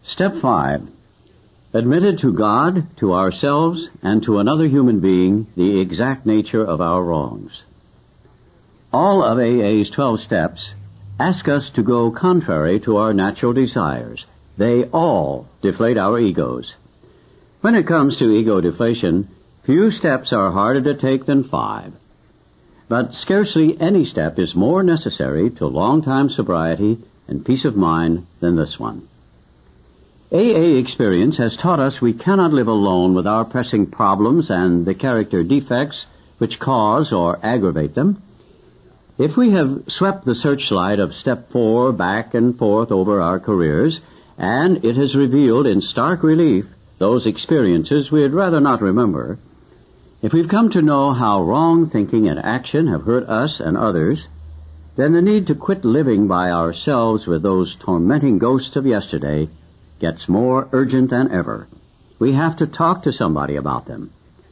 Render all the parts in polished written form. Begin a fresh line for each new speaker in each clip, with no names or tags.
Step 5. Admitted to God, to ourselves, and to another human being the exact nature of our wrongs. All of AA's 12 steps ask us to go contrary to our natural desires. They all deflate our egos. When it comes to ego deflation, few steps are harder to take than 5. But scarcely any step is more necessary to long-time sobriety and peace of mind than this one. AA experience has taught us we cannot live alone with our pressing problems and the character defects which cause or aggravate them. If we have swept the searchlight of Step 4 back and forth over our careers, and it has revealed in stark relief those experiences we had rather not remember, if we've come to know how wrong thinking and action have hurt us and others, then the need to quit living by ourselves with those tormenting ghosts of yesterday gets more urgent than ever. We have to talk to somebody about them.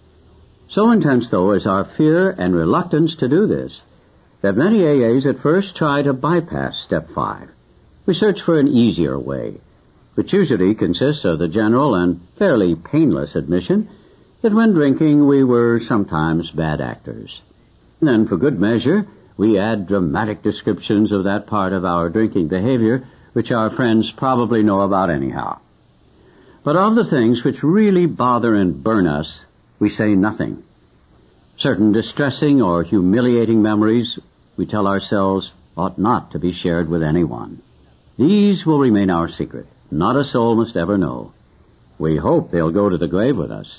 So intense, though, is our fear and reluctance to do this, that many AAs at first try to bypass Step 5. We search for an easier way, which usually consists of the general and fairly painless admission that when drinking we were sometimes bad actors. And then, for good measure, we add dramatic descriptions of that part of our drinking behavior which our friends probably know about anyhow. But of the things which really bother and burn us, we say nothing. Certain distressing or humiliating memories, we tell ourselves, ought not to be shared with anyone. These will remain our secret. Not a soul must ever know. We hope they'll go to the grave with us.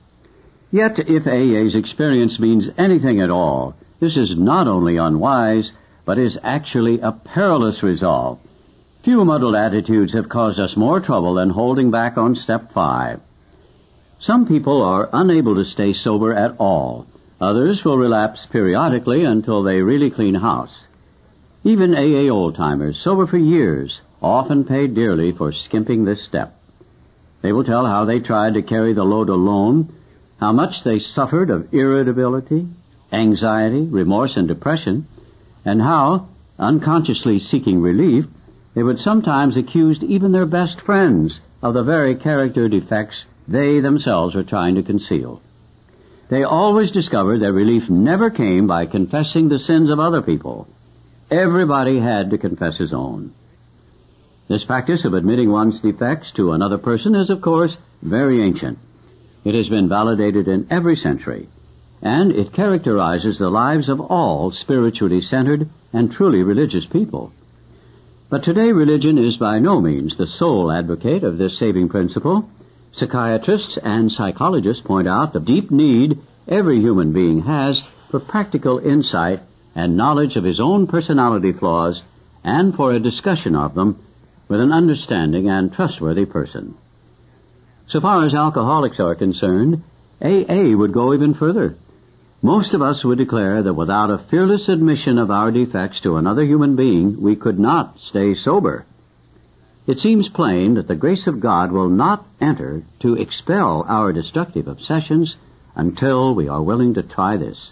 Yet, if AA's experience means anything at all, this is not only unwise, but is actually a perilous resolve. Few muddled attitudes have caused us more trouble than holding back on Step 5. Some people are unable to stay sober at all. Others will relapse periodically until they really clean house. Even AA old-timers, sober for years, often pay dearly for skimping this step. They will tell how they tried to carry the load alone, how much they suffered of irritability, anxiety, remorse, and depression, and how, unconsciously seeking relief, they would sometimes accuse even their best friends of the very character defects they themselves were trying to conceal. They always discovered that relief never came by confessing the sins of other people. Everybody had to confess his own. This practice of admitting one's defects to another person is, of course, very ancient. It has been validated in every century, and it characterizes the lives of all spiritually centered and truly religious people. But today religion is by no means the sole advocate of this saving principle. Psychiatrists and psychologists point out the deep need every human being has for practical insight and knowledge of his own personality flaws and for a discussion of them with an understanding and trustworthy person. So far as alcoholics are concerned, AA would go even further. Most of us would declare that without a fearless admission of our defects to another human being, we could not stay sober. It seems plain that the grace of God will not enter to expel our destructive obsessions until we are willing to try this.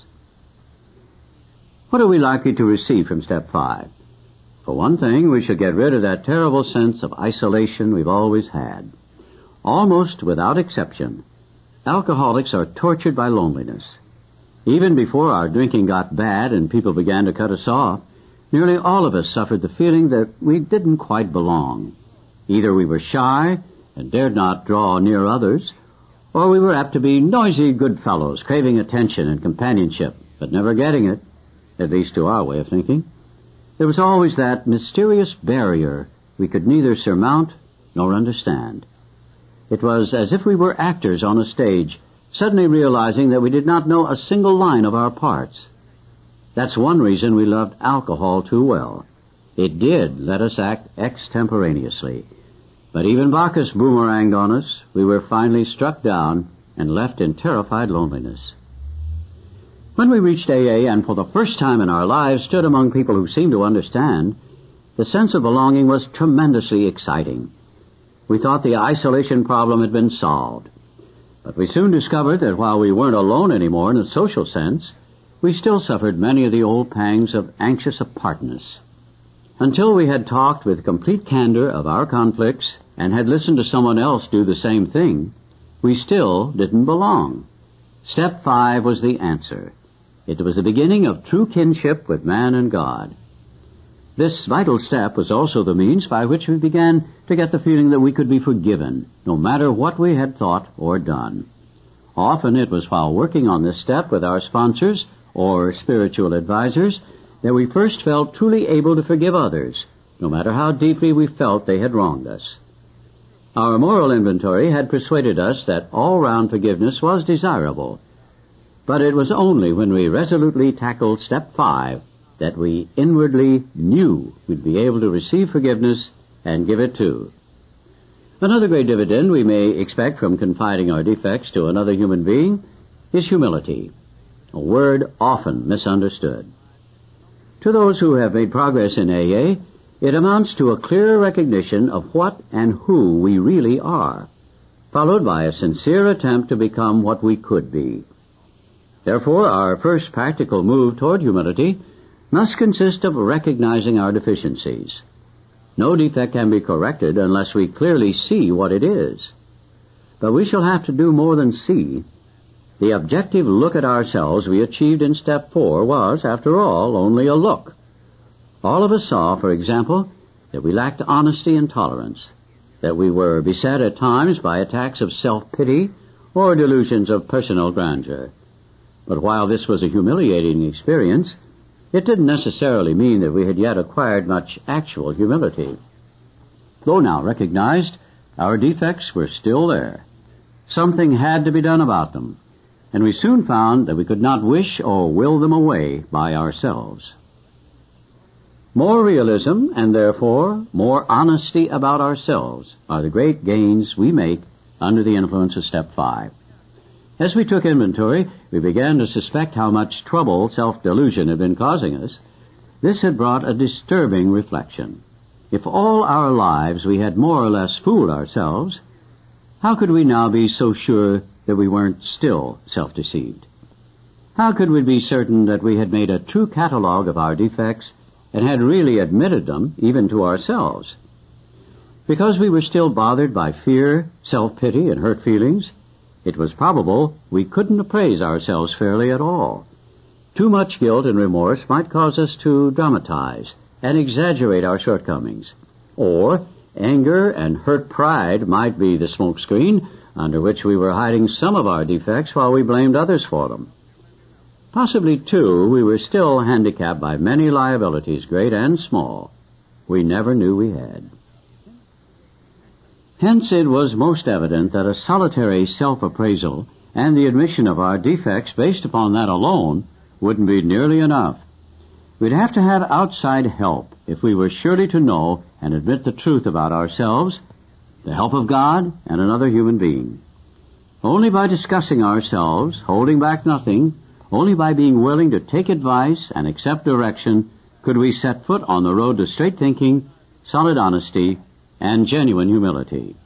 What are we likely to receive from Step 5? For one thing, we should get rid of that terrible sense of isolation we've always had. Almost without exception, alcoholics are tortured by loneliness. Even before our drinking got bad and people began to cut us off, nearly all of us suffered the feeling that we didn't quite belong. Either we were shy and dared not draw near others, or we were apt to be noisy good fellows, craving attention and companionship, but never getting it, at least to our way of thinking. There was always that mysterious barrier we could neither surmount nor understand. It was as if we were actors on a stage, suddenly realizing that we did not know a single line of our parts. That's one reason we loved alcohol too well. It did let us act extemporaneously. But even Bacchus boomeranged on us. We were finally struck down and left in terrified loneliness. When we reached AA and for the first time in our lives stood among people who seemed to understand, the sense of belonging was tremendously exciting. We thought the isolation problem had been solved. But we soon discovered that while we weren't alone anymore in a social sense, we still suffered many of the old pangs of anxious apartness. Until we had talked with complete candor of our conflicts and had listened to someone else do the same thing, we still didn't belong. Step 5 was the answer. It was the beginning of true kinship with man and God. This vital step was also the means by which we began to get the feeling that we could be forgiven, no matter what we had thought or done. Often it was while working on this step with our sponsors or spiritual advisors that we first felt truly able to forgive others, no matter how deeply we felt they had wronged us. Our moral inventory had persuaded us that all-round forgiveness was desirable, but it was only when we resolutely tackled Step 5 that we inwardly knew we'd be able to receive forgiveness and give it too. Another great dividend we may expect from confiding our defects to another human being is humility, a word often misunderstood. To those who have made progress in AA, it amounts to a clear recognition of what and who we really are, followed by a sincere attempt to become what we could be. Therefore, our first practical move toward humility must consist of recognizing our deficiencies. No defect can be corrected unless we clearly see what it is. But we shall have to do more than see. The objective look at ourselves we achieved in Step 4 was, after all, only a look. All of us saw, for example, that we lacked honesty and tolerance, that we were beset at times by attacks of self-pity or delusions of personal grandeur. But while this was a humiliating experience, it didn't necessarily mean that we had yet acquired much actual humility. Though now recognized, our defects were still there. Something had to be done about them, and we soon found that we could not wish or will them away by ourselves. More realism, and therefore more honesty about ourselves, are the great gains we make under the influence of Step 5. As we took inventory, we began to suspect how much trouble self-delusion had been causing us. This had brought a disturbing reflection. If all our lives we had more or less fooled ourselves, how could we now be so sure that we weren't still self-deceived? How could we be certain that we had made a true catalogue of our defects and had really admitted them even to ourselves? Because we were still bothered by fear, self-pity, and hurt feelings, it was probable we couldn't appraise ourselves fairly at all. Too much guilt and remorse might cause us to dramatize and exaggerate our shortcomings. Or anger and hurt pride might be the smokescreen under which we were hiding some of our defects while we blamed others for them. Possibly, too, we were still handicapped by many liabilities, great and small, we never knew we had. Hence it was most evident that a solitary self-appraisal and the admission of our defects based upon that alone wouldn't be nearly enough. We'd have to have outside help if we were surely to know and admit the truth about ourselves, the help of God and another human being. Only by discussing ourselves, holding back nothing, only by being willing to take advice and accept direction could we set foot on the road to straight thinking, solid honesty, and genuine humility.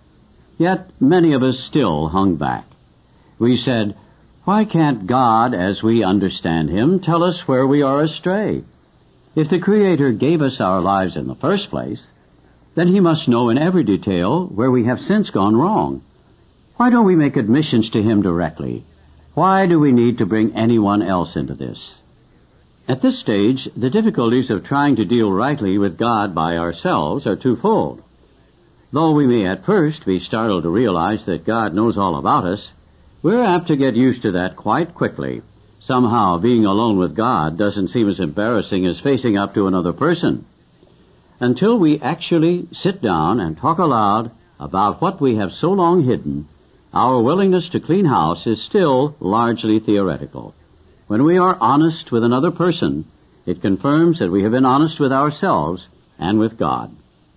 Yet many of us still hung back. We said, why can't God, as we understand Him, tell us where we are astray? If the Creator gave us our lives in the first place, then He must know in every detail where we have since gone wrong. Why don't we make admissions to Him directly? Why do we need to bring anyone else into this? At this stage, the difficulties of trying to deal rightly with God by ourselves are twofold. Though we may at first be startled to realize that God knows all about us, we're apt to get used to that quite quickly. Somehow, being alone with God doesn't seem as embarrassing as facing up to another person. Until we actually sit down and talk aloud about what we have so long hidden, our willingness to clean house is still largely theoretical. When we are honest with another person, it confirms that we have been honest with ourselves and with God.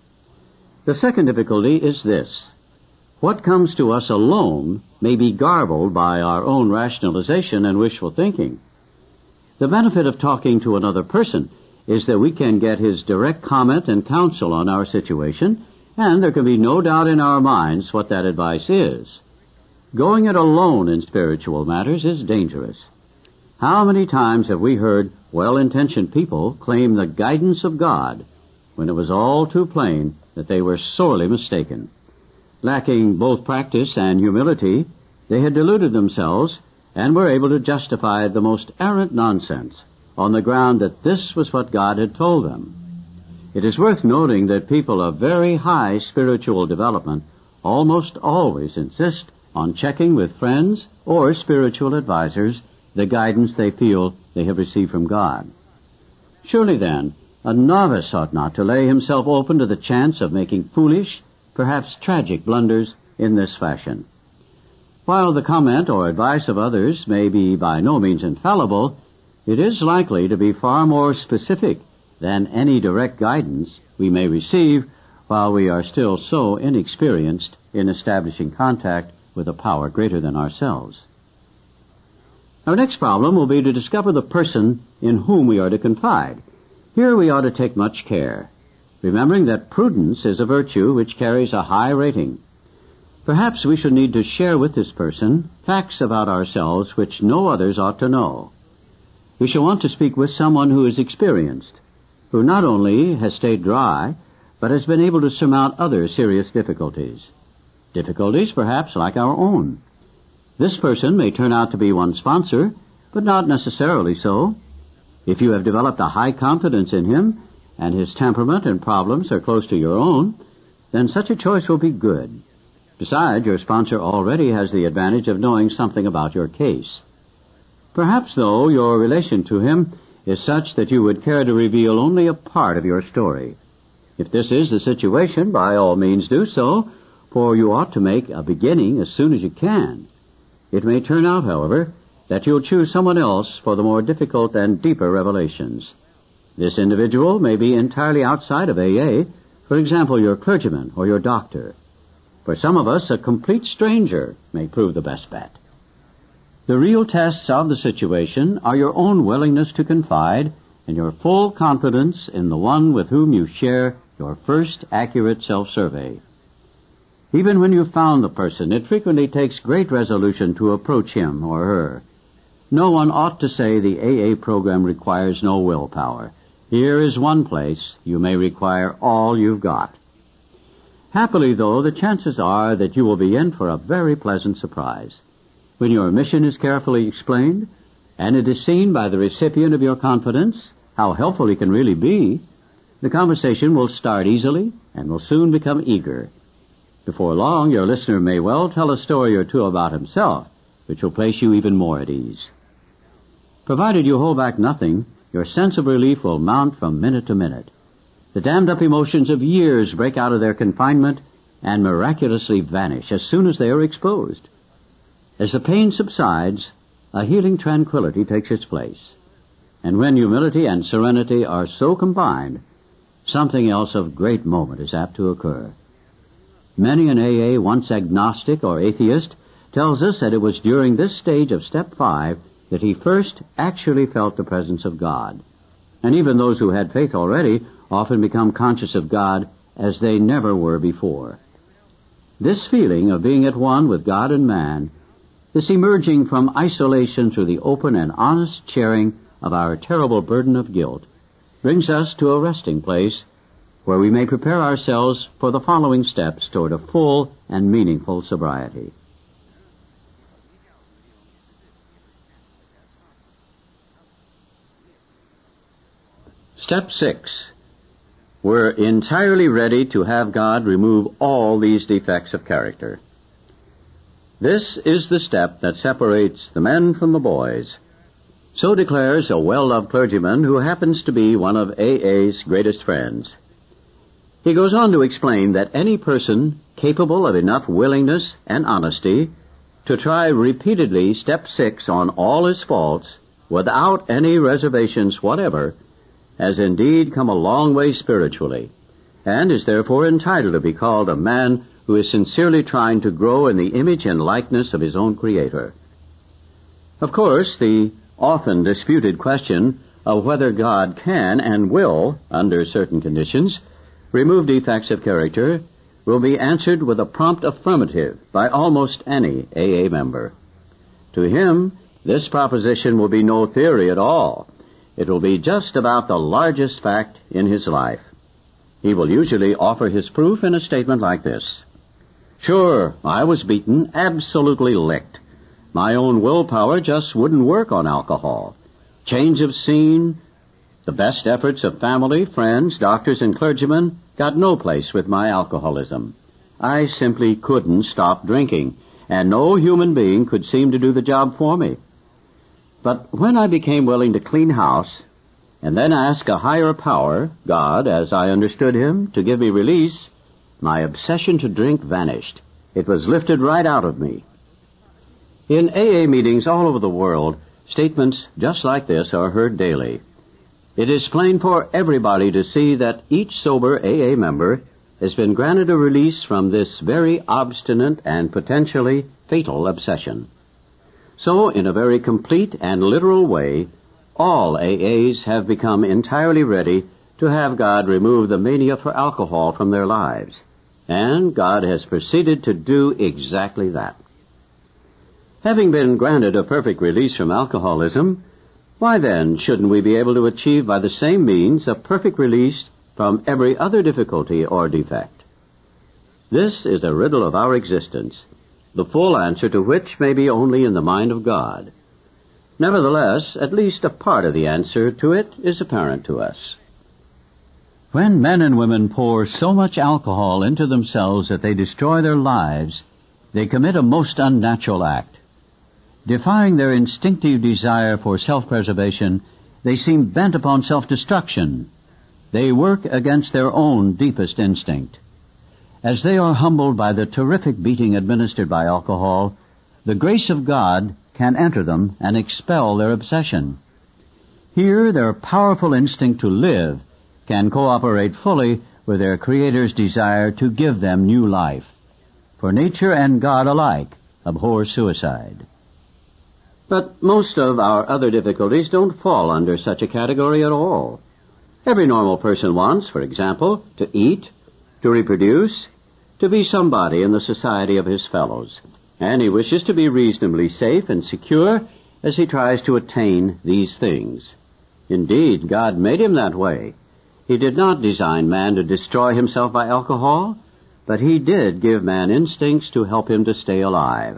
The second difficulty is this. What comes to us alone may be garbled by our own rationalization and wishful thinking. The benefit of talking to another person is that we can get his direct comment and counsel on our situation, and there can be no doubt in our minds what that advice is. Going it alone in spiritual matters is dangerous. How many times have we heard well-intentioned people claim the guidance of God when it was all too plain that they were sorely mistaken. Lacking both practice and humility, they had deluded themselves and were able to justify the most arrant nonsense on the ground that this was what God had told them. It is worth noting that people of very high spiritual development almost always insist on checking with friends or spiritual advisors the guidance they feel they have received from God. Surely then, a novice ought not to lay himself open to the chance of making foolish, perhaps tragic blunders in this fashion. While the comment or advice of others may be by no means infallible, it is likely to be far more specific than any direct guidance we may receive while we are still so inexperienced in establishing contact with a power greater than ourselves. Our next problem will be to discover the person in whom we are to confide. Here we ought to take much care, remembering that prudence is a virtue which carries a high rating. Perhaps we should need to share with this person facts about ourselves which no others ought to know. We shall want to speak with someone who is experienced, who not only has stayed dry, but has been able to surmount other serious difficulties. Difficulties perhaps like our own. This person may turn out to be one's sponsor, but not necessarily so. If you have developed a high confidence in him, and his temperament and problems are close to your own, then such a choice will be good. Besides, your sponsor already has the advantage of knowing something about your case. Perhaps, though, your relation to him is such that you would care to reveal only a part of your story. If this is the situation, by all means do so, for you ought to make a beginning as soon as you can. It may turn out, however, that you'll choose someone else for the more difficult and deeper revelations. This individual may be entirely outside of AA, for example, your clergyman or your doctor. For some of us, a complete stranger may prove the best bet. The real tests of the situation are your own willingness to confide and your full confidence in the one with whom you share your first accurate self-survey. Even when you've found the person, it frequently takes great resolution to approach him or her. No one ought to say the AA program requires no willpower. Here is one place you may require all you've got. Happily, though, the chances are that you will be in for a very pleasant surprise. When your mission is carefully explained, and it is seen by the recipient of your confidence how helpful he can really be, the conversation will start easily and will soon become eager. Before long, your listener may well tell a story or two about himself, which will place you even more at ease. Provided you hold back nothing, your sense of relief will mount from minute to minute. The dammed-up emotions of years break out of their confinement and miraculously vanish as soon as they are exposed. As the pain subsides, a healing tranquility takes its place. And when humility and serenity are so combined, something else of great moment is apt to occur. Many an AA, once agnostic or atheist, tells us that it was during this stage of Step 5 that he first actually felt the presence of God. And even those who had faith already often become conscious of God as they never were before. This feeling of being at one with God and man, this emerging from isolation through the open and honest sharing of our terrible burden of guilt, brings us to a resting place where we may prepare ourselves for the following steps toward a full and meaningful sobriety. Step 6. We're entirely ready to have God remove all these defects of character. This is the step that separates the men from the boys. So declares a well-loved clergyman who happens to be one of AA's greatest friends. He goes on to explain that any person capable of enough willingness and honesty to try repeatedly Step 6 on all his faults without any reservations whatever has indeed come a long way spiritually, and is therefore entitled to be called a man who is sincerely trying to grow in the image and likeness of his own Creator. Of course, the often disputed question of whether God can and will, under certain conditions, remove defects of character will be answered with a prompt affirmative by almost any AA member. To him, this proposition will be no theory at all. It will be just about the largest fact in his life. He will usually offer his proof in a statement like this. Sure, I was beaten, absolutely licked. My own willpower just wouldn't work on alcohol. Change of scene, the best efforts of family, friends, doctors, and clergymen got no place with my alcoholism. I simply couldn't stop drinking, and no human being could seem to do the job for me. But when I became willing to clean house, and then ask a higher power, God, as I understood him, to give me release, my obsession to drink vanished. It was lifted right out of me. In AA meetings all over the world, statements just like this are heard daily. It is plain for everybody to see that each sober AA member has been granted a release from this very obstinate and potentially fatal obsession. So, in a very complete and literal way, all AAs have become entirely ready to have God remove the mania for alcohol from their lives. And God has proceeded to do exactly that. Having been granted a perfect release from alcoholism, why then shouldn't we be able to achieve by the same means a perfect release from every other difficulty or defect? This is a riddle of our existence, the full answer to which may be only in the mind of God. Nevertheless, at least a part of the answer to it is apparent to us. When men and women pour so much alcohol into themselves that they destroy their lives, they commit a most unnatural act. Defying their instinctive desire for self-preservation, they seem bent upon self-destruction. They work against their own deepest instinct. As they are humbled by the terrific beating administered by alcohol, the grace of God can enter them and expel their obsession. Here, their powerful instinct to live can cooperate fully with their Creator's desire to give them new life. For nature and God alike abhor suicide. But most of our other difficulties don't fall under such a category at all. Every normal person wants, for example, to eat, to reproduce, to be somebody in the society of his fellows. And he wishes to be reasonably safe and secure as he tries to attain these things. Indeed, God made him that way. He did not design man to destroy himself by alcohol, but he did give man instincts to help him to stay alive.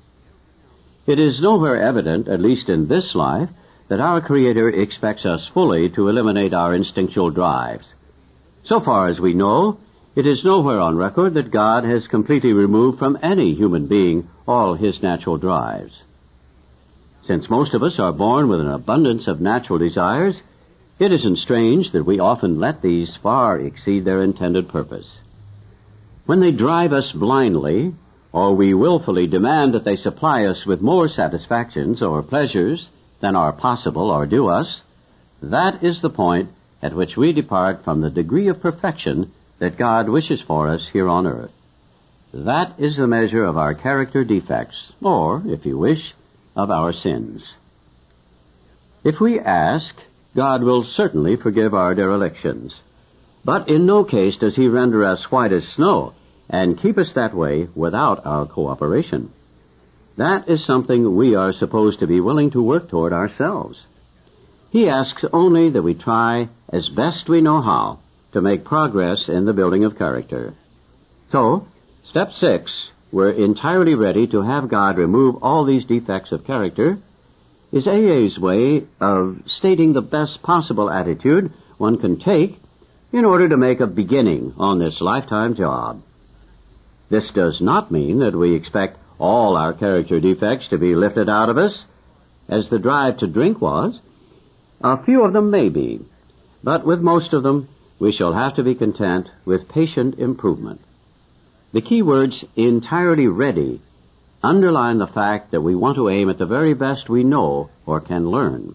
It is nowhere evident, at least in this life, that our Creator expects us fully to eliminate our instinctual drives. So far as we know, it is nowhere on record that God has completely removed from any human being all his natural drives. Since most of us are born with an abundance of natural desires, it isn't strange that we often let these far exceed their intended purpose. When they drive us blindly, or we willfully demand that they supply us with more satisfactions or pleasures than are possible or due us, that is the point at which we depart from the degree of perfection that God wishes for us here on earth. That is the measure of our character defects, or, if you wish, of our sins. If we ask, God will certainly forgive our derelictions. But in no case does he render us white as snow and keep us that way without our cooperation. That is something we are supposed to be willing to work toward ourselves. He asks only that we try as best we know how to make progress in the building of character. So, step 6, we're entirely ready to have God remove all these defects of character, is AA's way of stating the best possible attitude one can take in order to make a beginning on this lifetime job. This does not mean that we expect all our character defects to be lifted out of us, as the drive to drink was. A few of them may be, but with most of them, we shall have to be content with patient improvement. The key words, entirely ready, underline the fact that we want to aim at the very best we know or can learn.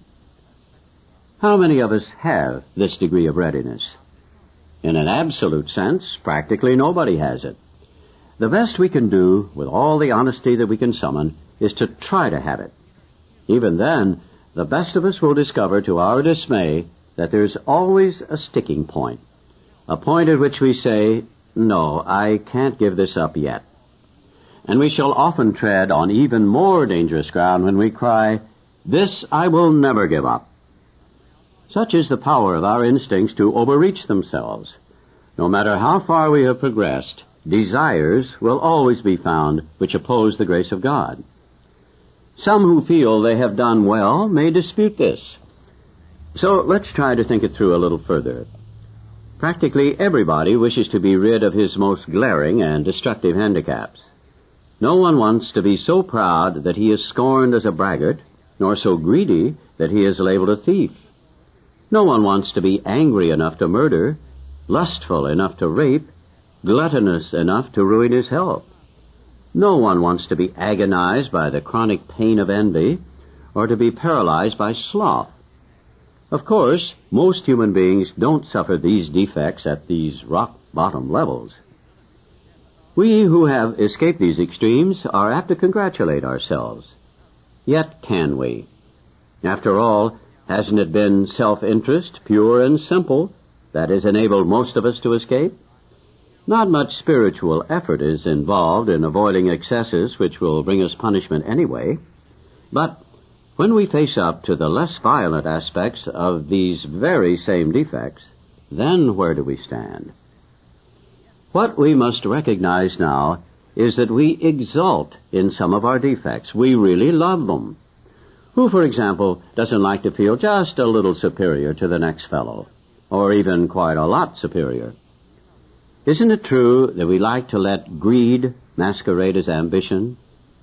How many of us have this degree of readiness? In an absolute sense, practically nobody has it. The best we can do, with all the honesty that we can summon, is to try to have it. Even then, the best of us will discover to our dismay that there's always a sticking point, a point at which we say, no, I can't give this up yet. And we shall often tread on even more dangerous ground when we cry, this I will never give up. Such is the power of our instincts to overreach themselves. No matter how far we have progressed, desires will always be found which oppose the grace of God. Some who feel they have done well may dispute this. So let's try to think it through a little further. Practically everybody wishes to be rid of his most glaring and destructive handicaps. No one wants to be so proud that he is scorned as a braggart, nor so greedy that he is labeled a thief. No one wants to be angry enough to murder, lustful enough to rape, gluttonous enough to ruin his health. No one wants to be agonized by the chronic pain of envy, or to be paralyzed by sloth. Of course, most human beings don't suffer these defects at these rock-bottom levels. We who have escaped these extremes are apt to congratulate ourselves. Yet can we? After all, hasn't it been self-interest, pure and simple, that has enabled most of us to escape? Not much spiritual effort is involved in avoiding excesses which will bring us punishment anyway. But when we face up to the less violent aspects of these very same defects, then where do we stand? What we must recognize now is that we exult in some of our defects. We really love them. Who, for example, doesn't like to feel just a little superior to the next fellow, or even quite a lot superior? Isn't it true that we like to let greed masquerade as ambition?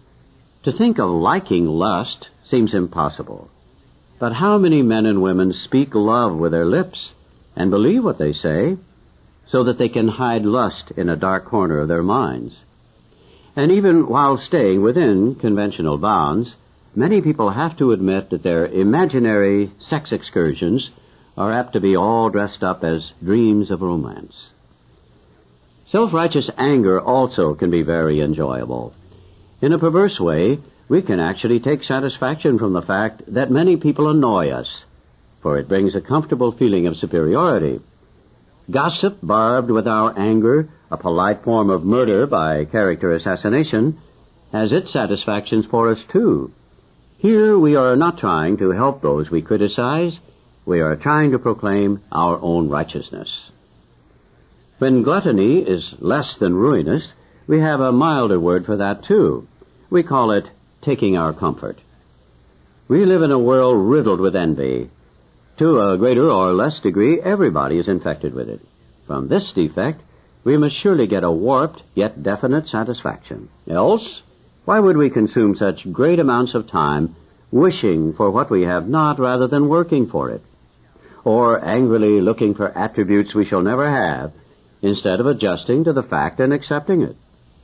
To think of liking lust seems impossible. But how many men and women speak love with their lips and believe what they say so that they can hide lust in a dark corner of their minds? And even while staying within conventional bounds, many people have to admit that their imaginary sex excursions are apt to be all dressed up as dreams of romance. Self-righteous anger also can be very enjoyable. In a perverse way, we can actually take satisfaction from the fact that many people annoy us, for it brings a comfortable feeling of superiority. Gossip barbed with our anger, a polite form of murder by character assassination, has its satisfactions for us too. Here we are not trying to help those we criticize. We are trying to proclaim our own righteousness. When gluttony is less than ruinous, we have a milder word for that too. We call it taking our comfort. We live in a world riddled with envy. To a greater or less degree, everybody is infected with it. From this defect, we must surely get a warped yet definite satisfaction. Else, why would we consume such great amounts of time wishing for what we have not rather than working for it? Or angrily looking for attributes we shall never have, instead of adjusting to the fact and accepting it?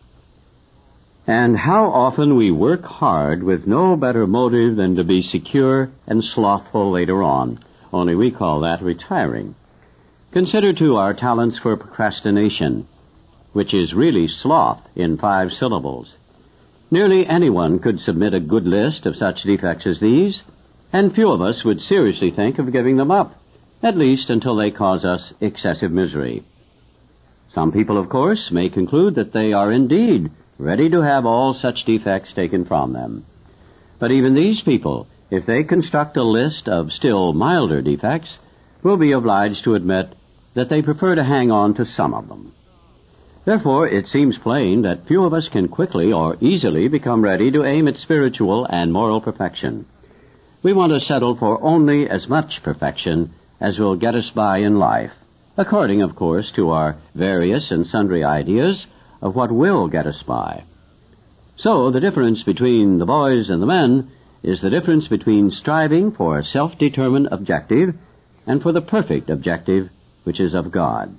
And how often we work hard with no better motive than to be secure and slothful later on, only we call that retiring. Consider, too, our talents for procrastination, which is really sloth in 5 syllables. Nearly anyone could submit a good list of such defects as these, and few of us would seriously think of giving them up, at least until they cause us excessive misery. Some people, of course, may conclude that they are indeed ready to have all such defects taken from them. But even these people, if they construct a list of still milder defects, will be obliged to admit that they prefer to hang on to some of them. Therefore, it seems plain that few of us can quickly or easily become ready to aim at spiritual and moral perfection. We want to settle for only as much perfection as will get us by in life, according, of course, to our various and sundry ideas of what will get us by. So the difference between the boys and the men is the difference between striving for a self-determined objective and for the perfect objective, which is of God.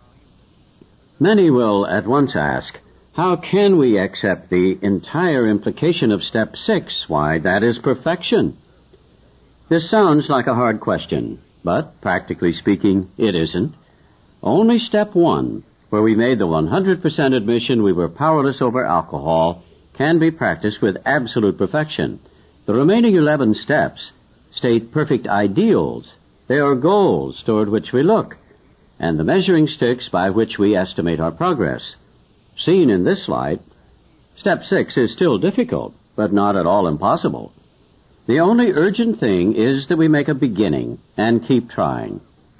Many will at once ask, how can we accept the entire implication of step 6? Why, that is perfection. This sounds like a hard question, but practically speaking, it isn't. Only step 1, where we made the 100% admission we were powerless over alcohol, can be practiced with absolute perfection. The remaining 11 steps state perfect ideals. They are goals toward which we look, and the measuring sticks by which we estimate our progress. Seen in this light, step 6 is still difficult, but not at all impossible. The only urgent thing is that we make a beginning and keep trying.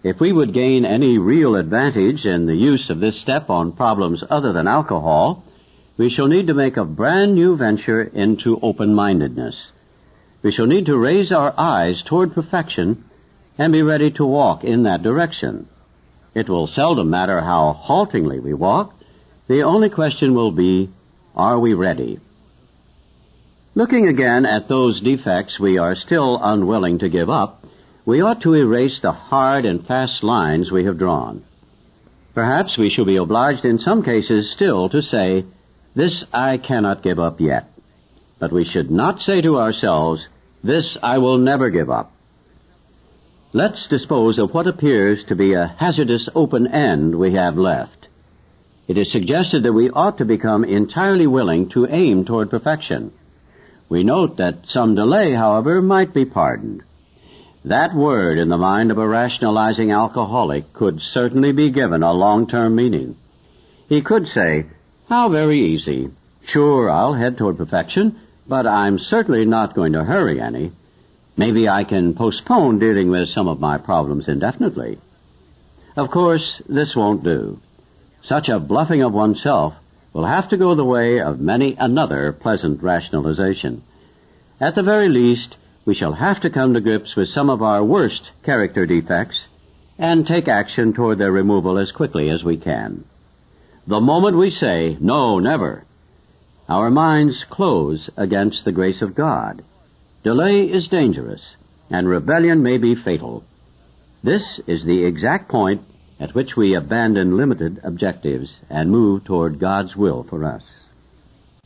If we would gain any real advantage in the use of this step on problems other than alcohol, we shall need to make a brand new venture into open-mindedness. We shall need to raise our eyes toward perfection and be ready to walk in that direction. It will seldom matter how haltingly we walk. The only question will be, are we ready? Looking again at those defects we are still unwilling to give up, we ought to erase the hard and fast lines we have drawn. Perhaps we shall be obliged in some cases still to say, "This I cannot give up yet." But we should not say to ourselves, "This I will never give up." Let's dispose of what appears to be a hazardous open end we have left. It is suggested that we ought to become entirely willing to aim toward perfection. We note that some delay, however, might be pardoned. That word in the mind of a rationalizing alcoholic could certainly be given a long-term meaning. He could say, "How very easy. Sure, I'll head toward perfection, but I'm certainly not going to hurry any. Maybe I can postpone dealing with some of my problems indefinitely." Of course, this won't do. Such a bluffing of oneself will have to go the way of many another pleasant rationalization. At the very least, we shall have to come to grips with some of our worst character defects and take action toward their removal as quickly as we can. The moment we say, "No, never," our minds close against the grace of God. Delay is dangerous, and rebellion may be fatal. This is the exact point at which we abandon limited objectives and move toward God's will for us.